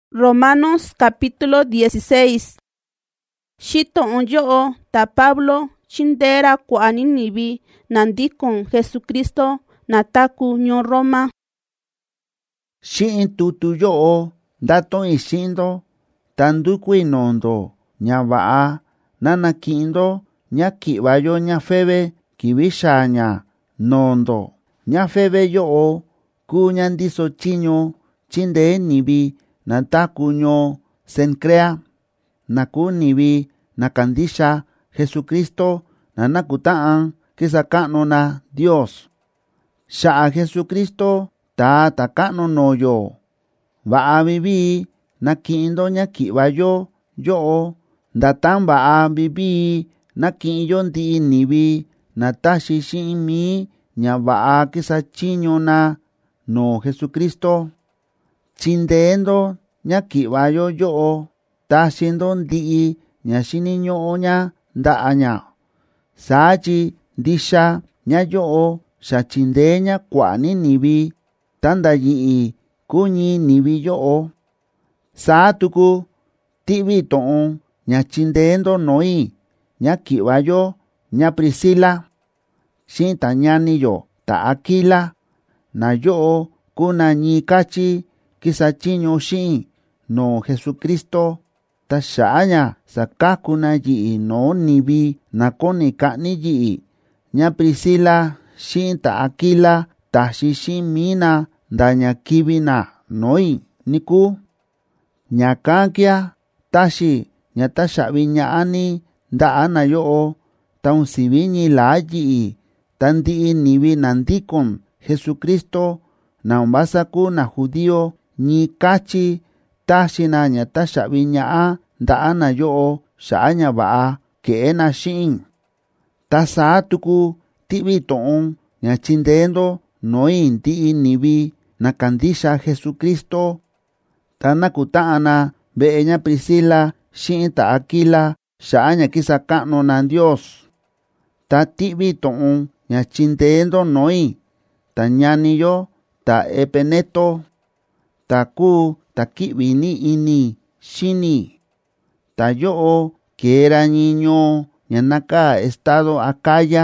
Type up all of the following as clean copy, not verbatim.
Romanos capítulo 16. Xito onyo ta Pablo chindera kuani nibi nandikon Jesucristo nataku nyo Roma. Xi'in tutu yo'o ndaton isindo tanduku inondo ñava'a nanakindo ñaki'vayo ñafebe kibixaña nondo ñafebe yo'o ku ñandiso chiño chinde nibi nataku ño sencrea naku nibi nakandisha Jesucristo nanakuta'an kisaka'nu na Dios sha'a Jesucristo ta taka'nu noyo va'a bibi nakindo ñaki'vayo yo'o ndatan va'a bibi naki'yo ndi'i nibi nataxi xi'in mi ñava'a kisachiño na no Jesucristo chindendo ñaki'vayo yo'o taxindo ndi'i ñaxiniño'o ña nda'aña sachi ndixa ña yo'o xachindeña kua'ni nibi tandayi'i kuñi nibi yo'o saa tuku ti'vi to'on ñachindendo no'i ñaki'vayo ña Priscila xi'in ta ñaniyo ta Aquila na yo'o kuna ñi kachi kisachiño xi'in no Jesucristo ta xa'aña sakakuna yi'i no nibi nakoni ka'ni yi'i ña Priscila xi'in ta Aquila taxi xi'in mina ndaña kibina no'i niku ñakankia taxi ña taxa'vi ña'ani nda'a na yo'o taun siviñi la'a yi'i tandi'i nibi nandikon Jesucristo naunvasaku na judío ñi kachi taxina ña taxa'vi ña'a nda'a na yo'o xa'a ña va'a ke'ena xi'in ta saa tuku ti'vi to'on ña chindendo no'i ndi'i nibi nakandisha Jesucristo ta nakuta'an na ve'e ña Priscila xi'in ta Aquila xa'a ña kisaka'nu na Dios ta ti'vi to'on ña chindendo no'i ta ñaniyo ta Epeneto taku taki'vi ni ini xini ta yo'o kera ñiño ña naka estado Acaya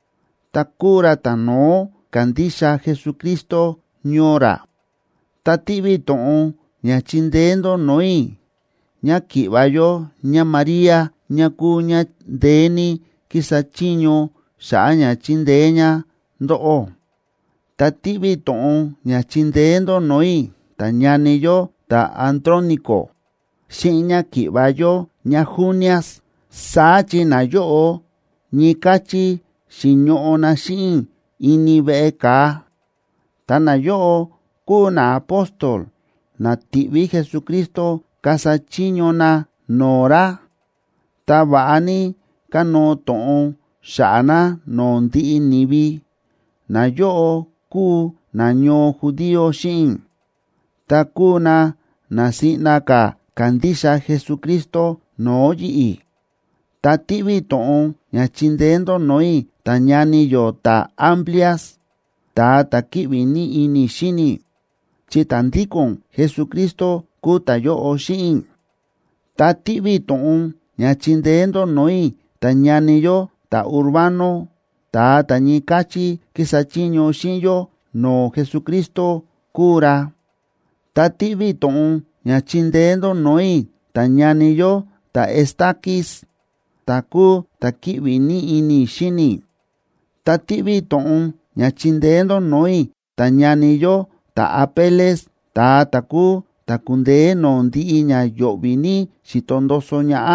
takura ta no kandisha Jesucristo ñora ta ti'vi to'on ña chindendo no'i ña ki'vayo ña María ña ku ña ndeni kisachiño xa'a ña chindeña ndo'o ta ti'vi to'on ña chindendo no'i ta ñaniyo ta Andrónico xi'in ña ki'vayo ña Junias sachi na yo'o ñi kachi xiño'o na xi'in ini ve'e kaa ta na yo'o ku na apóstol na ti'vi Jesucristo kasachiño na nora ta va'ani kano to'on xa'ana no ndi'i nibi na yo'o ku na ño judío xi'in ta ku na si'na ka kandisha Jesucristo no yi'i ta ti'vi to'on ña chindendo no'i ta ñaniyo ta Amplias ta taki'vi ni ini xini chi tandikon Jesucristo ku ta yo'o xi'in ta ti'vi to'on ña chindendo no'i ta ñaniyo ta Urbano ta ñi kachi kisachiño xi'inyo no Jesucristo kura ta ti'vi to'on ña chindendo no'i ta ñaniyo ta Estaquis taku taki'vi ni ini xini ta ti'vi to'on ña chindendo no'i ta ñaniyo ta Apeles ta taku takundee no ndi'i ña yo'vi ni xitondoso ña'a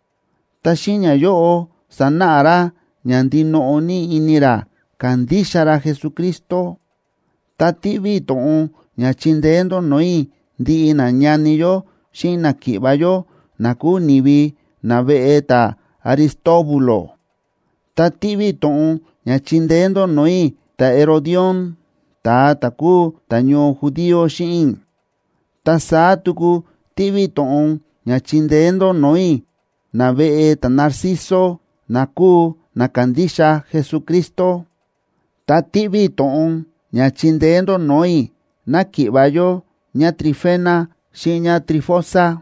ta xi'in ña yo'o sana'ara ña ndino'o ni inira kandixara Jesucristo ta ti'vi to'on ña chindendo no'i ndi'i na ñaniyo xi'in na ki'vayo naku nibi na ve'e ta Aristóbulo ta ti'vi to'on ña chindendo no'i ta Herodión ta taku ta ño judío xi'in ta saa tuku ti'vi to'on ña chindendo no'i na ve'e ta Narciso naku nakandisha Jesucristo ta ti'vi to'on ña chindendo no'i naki'vayo ña Trifena xiña Trifosa.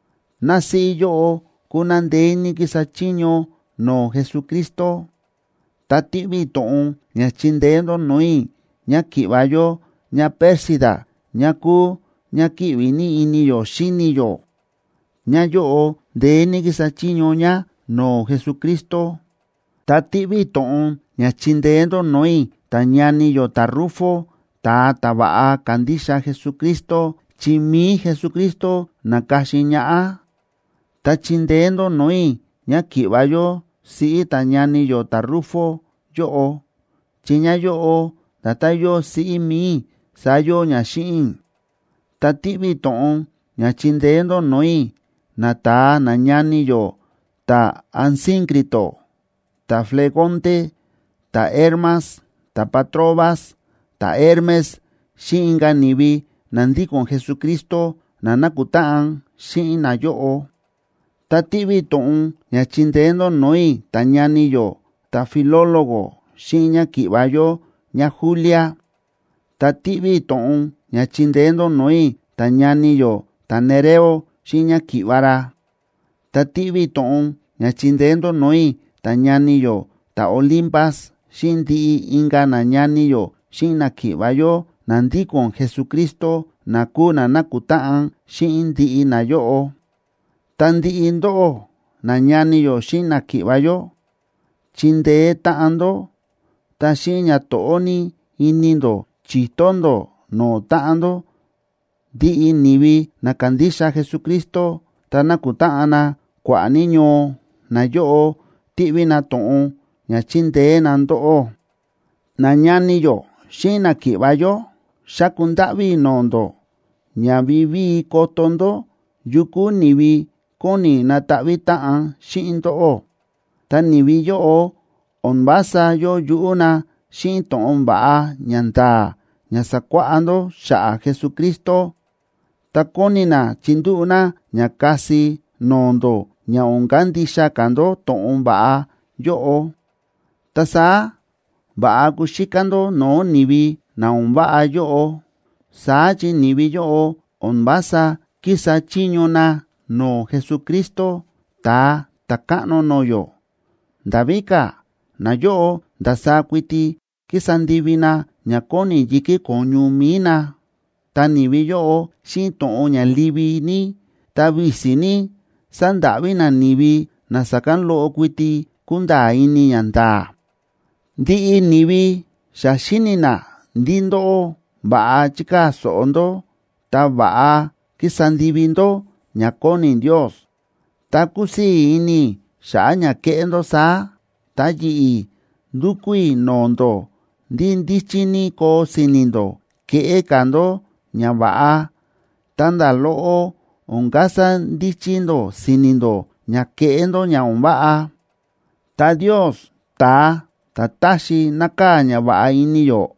Nasi yo kunandeni kisachiño no Jesucristo. Tativi toon ña chindendo noi ña kivayo ña Pérsida ña ku ña kivini iniyo shiniyo. Ña yo deni kisachiño ña no Jesucristo. Tativi toon ña chindendo noi ta ñaniyo ta Rufo ta tabaa kandisha Jesucristo chimi Jesucristo nakashiñaa. Ta chindendo noi ña kivayo si ta ñaniyo ta Rufo yo chiña yo tatayo si mi sayo ña shin. Ta tivi toon ña chindendo noi na ta na ñaniyo ta Ansíncrito ta Flegonte ta Hermas ta Patrobas ta Hermes shinga nibi nandi con Jesucristo nanakutaan shin na yo. Ta tivi toon ña chindendo noi ta ñaniyo ta Filólogo shin ña kivayo ña Julia. Ta tivi toon ña chindendo noi ta ñaniyo ta Nereo shin ña kivara. Ta tivi toon ña chindendo noi ta ñaniyo ta Olimpas shin di inga na ñaniyo shin na kivayo nandi con Jesucristo naku nanakutaan shin di na yo. Tandi indo na ñaniyo shin na kivayo chinde taando ta shin ña tooni inindo chitondo no taando di nibi na kandisha Jesucristo ta nakutaana kwa niño na yo tivi na toon ña chinde na ndoo. Na ñaniyo shin na kivayo shakundavi nondo ña vivi kotondo yuku nibi koni na tavi taan shin ndoo. Ta nibi yo onbasa yo yuuna shin toon baa ñanta ña sakuaando shaa Jesucristo. Ta konina chinduna ña kasi nondo ña onkandisha kando toon baa yo. Ta saa baa kushikando no nibi na onbaa yo. Saa chi nibi yo onbasa kisa chiñona no Jesucristo ta takano no yo. Davika na yo da saa kwiti kisandivina ña koni yiki konyumina. Ta nibi yo shin toon ña livi ni ta visini sandavi na nibi na sakan loo kwiti kunda ini ñanta. Di nibi shashinina ndindo baa chika soondo ta baa kisandivindo ña koni Dios. Ta kusi ini shaa ña keendo saa ta yii ndukui nondo ndi ndichini ko sinindo kee kando ña baa tanda loo onkasa ndichindo sinindo ña keendo ña onbaa. Ta Dios ta tashi naka ña baa iniyo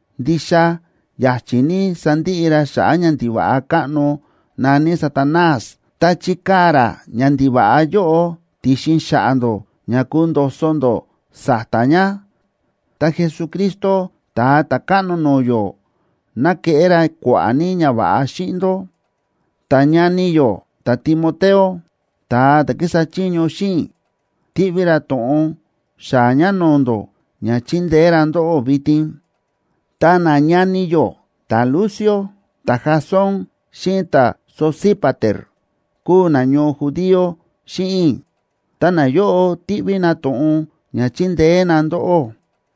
ndisha yachini sandiira shaa ña ndibaa kano nani Satanás ta chikara ña ndibaa yo tishin shaando ña kundosondo sataña. Ta Jesucristo ta takano noyo na keera kuani ña baa shindo. Ta ñaniyo ta Timoteo ta takisachiño shin tivira toon shaa ña nondo ña chindera ndoo vitin. Ta na ñaniyo ta Lucio ta Jasón shin ta Sosípater ku na ño judío shin. Ta na yo tivina toon ña chindena ndoo.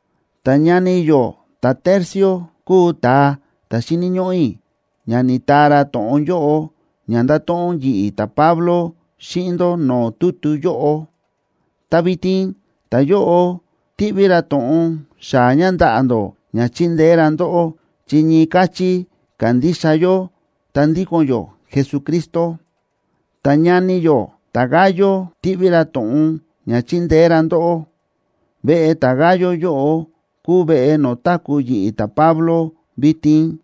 Ta ñaniyo ta Tercio ku ta shiniñoi ña nitara toon yo ña ndatoon yii ta Pablo shindo no tutu yo. Ta vitin ta yo tivira toon shaa ña ndaando ña chindera ndoo chiñi kachi kandisha yo ta ndikon yo Jesucristo. Ta ñaniyo ta Gayo tivira toon ña chindera ndoo. Ve'e ta Gayo yo ku ve'e no taku yii ta Pablo vitin.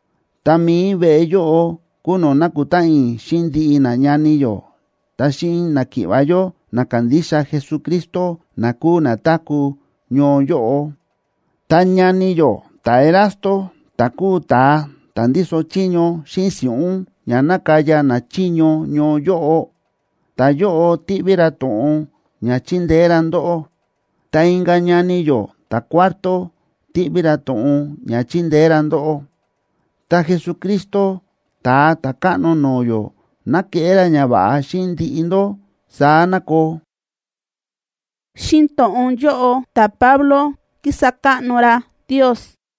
Ta mi ve'e yo ku no nakutain shin dii na ñaniyo ta shin na kivayo na kandisha Jesucristo na ku na taku ño yo. Ta ñaniyo ta Erasto ta ku ta ndiso chiño shin siun ña nakaya na chiño ñoo yo'o, ta yo'o ti'vira tu'un ña chindera ndo'o. Ta inga ñani yo ta cuarto ti'vira tu'un ña chindera ndo'o. Ta Jesucristo ta ka'nu noyo nake'era ña va'a xiin ndi'i ndo saa nako. Xiin to'on yo'o ta Pablo kisaka'nura Dios.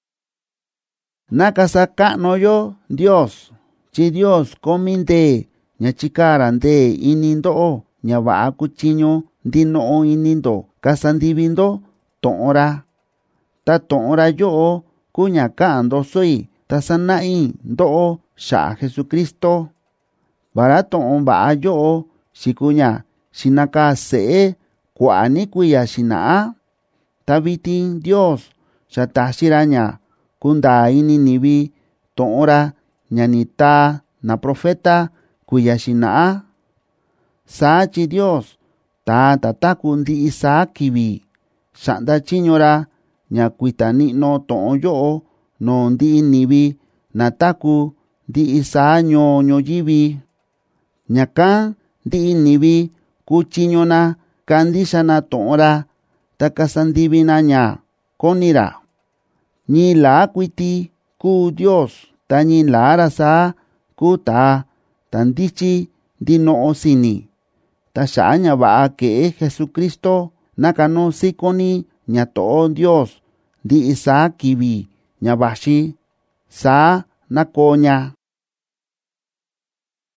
Nakasaka'nu yo Dios, chi Dios komi ndee ña chikara ndee ini ndo'o ña va'a kuchiño ndino'o ini ndo kasandivi ndo to'onra. Ta to'onra yo'o ku ña ka'an ndosoi ta sana'i ndo'o xa'a Jesucristo. Vara to'on va'a yo'o xikuña xinaka se'e kua'a ni kuiya xina'a. Ta vitin Dios xa taxira ña kundaa ini nivi to'onra ña ni taa na profeta kuiya xina'a. Saa chi Dios ta taku ndi'i saa kivi xa'nda chiñora ña kuita ni'no to'on yo'o noo ndi'i nivi na taku ndi'i saa ñoo ñoyivi. Ñakan ndi'i nivi kuchiñona kandixana to'onra ta kasandivina ña konira. Ñi laa kuiti kuu Dios ta ñi laara saa kuu taa ta ndichi ndino'o sini. Ta xa'a ña va'a ke'e Jesucristo nakanu sikoni ña to'o Dios ndi'i saa kivi ña vaxi. Saa nakoña.